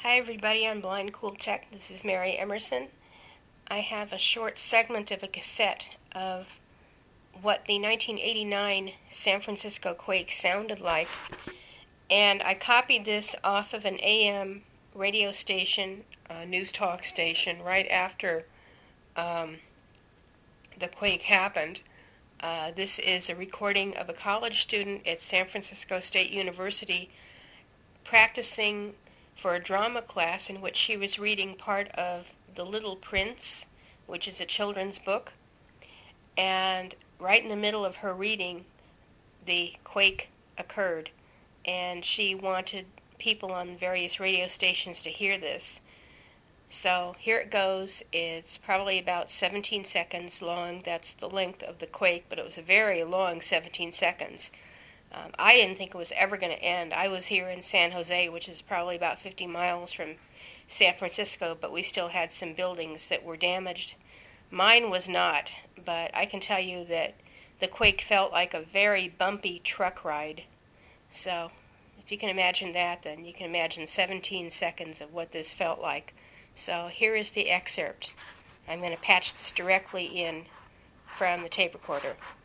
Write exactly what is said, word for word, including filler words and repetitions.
Hi everybody, I'm Blind Cool Tech. This is Mary Emerson. I have a short segment of a cassette of what the nineteen eighty-nine San Francisco quake sounded like, and I copied this off of an A M radio station, a news talk station, right after um, the quake happened. Uh, this is a recording of a college student at San Francisco State University practicing for a drama class in which she was reading part of The Little Prince, which is a children's book. And right in the middle of her reading, the quake occurred. And she wanted people on various radio stations to hear this. So here it goes. It's probably about seventeen seconds long. That's the length of the quake, but it was a very long seventeen seconds. Um, I didn't think it was ever going to end. I was here in San Jose, which is probably about fifty miles from San Francisco, but we still had some buildings that were damaged. Mine was not, but I can tell you that the quake felt like a very bumpy truck ride. So if you can imagine that, then you can imagine seventeen seconds of what this felt like. So here is the excerpt. I'm going to patch this directly in from the tape recorder.